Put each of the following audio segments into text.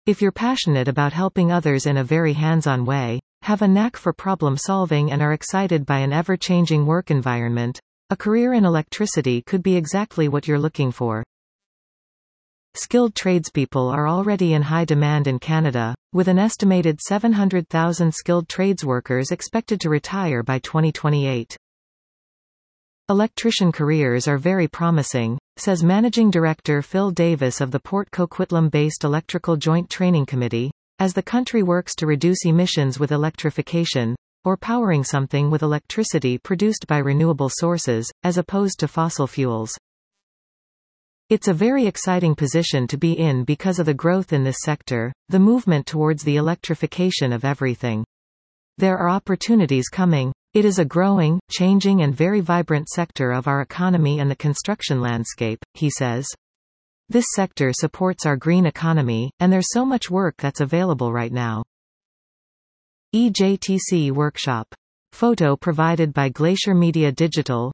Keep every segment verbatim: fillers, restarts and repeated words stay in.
If you're passionate about helping others in a very hands-on way, have a knack for problem solving and are excited by an ever-changing work environment, a career in electricity could be exactly what you're looking for. Skilled tradespeople are already in high demand in Canada, with an estimated seven hundred thousand skilled trades workers expected to retire by twenty twenty-eight. Electrician careers are very promising, says Managing Director Phil Davis of the Port Coquitlam-based Electrical Joint Training Committee, as the country works to reduce emissions with electrification, or powering something with electricity produced by renewable sources, as opposed to fossil fuels. It's a very exciting position to be in because of the growth in this sector, the movement towards the electrification of everything. There are opportunities coming. It is a growing, changing and very vibrant sector of our economy and the construction landscape, he says. This sector supports our green economy, and there's so much work that's available right now. E J T C Workshop. Photo provided by Glacier Media Digital.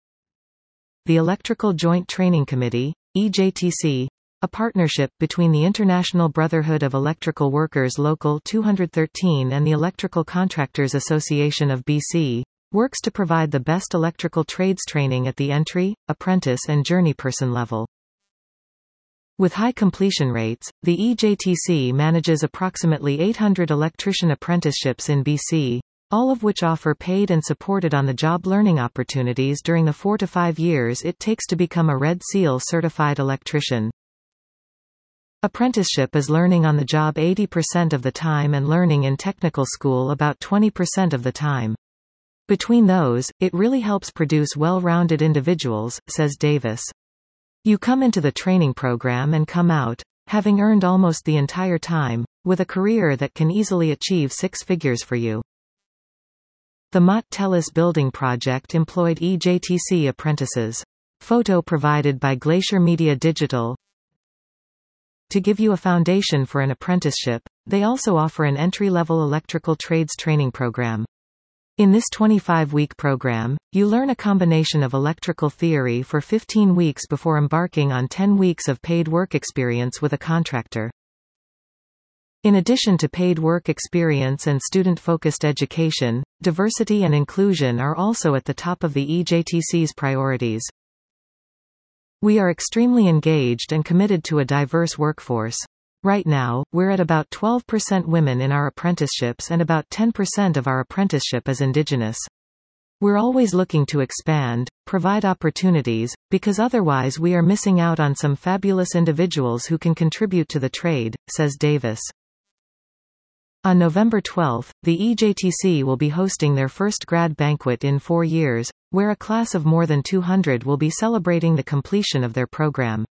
The Electrical Joint Training Committee, E J T C, a partnership between the International Brotherhood of Electrical Workers Local two thirteen and the Electrical Contractors Association of B C, works to provide the best electrical trades training at the entry, apprentice and journeyperson level. With high completion rates, the E J T C manages approximately eight hundred electrician apprenticeships in B C, all of which offer paid and supported on-the-job learning opportunities during the four to five years it takes to become a Red Seal certified electrician. Apprenticeship is learning on the job eighty percent of the time and learning in technical school about twenty percent of the time. Between those, it really helps produce well-rounded individuals, says Davis. You come into the training program and come out, having earned almost the entire time, with a career that can easily achieve six figures for you. The Mott Tellis building project employed E J T C apprentices. Photo provided by Glacier Media Digital. To give you a foundation for an apprenticeship, they also offer an entry-level electrical trades training program. In this twenty-five week program, you learn a combination of electrical theory for fifteen weeks before embarking on ten weeks of paid work experience with a contractor. In addition to paid work experience and student-focused education, diversity and inclusion are also at the top of the E J T C's priorities. We are extremely engaged and committed to a diverse workforce. Right now, we're at about twelve percent women in our apprenticeships and about ten percent of our apprenticeship is Indigenous. We're always looking to expand, provide opportunities, because otherwise we are missing out on some fabulous individuals who can contribute to the trade, says Davis. On November twelfth, the E J T C will be hosting their first grad banquet in four years, where a class of more than two hundred will be celebrating the completion of their program.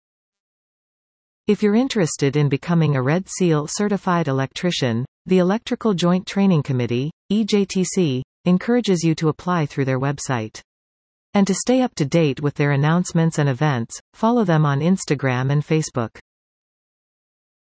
If you're interested in becoming a Red Seal certified electrician, the Electrical Joint Training Committee, E J T C, encourages you to apply through their website. And to stay up to date with their announcements and events, follow them on Instagram and Facebook.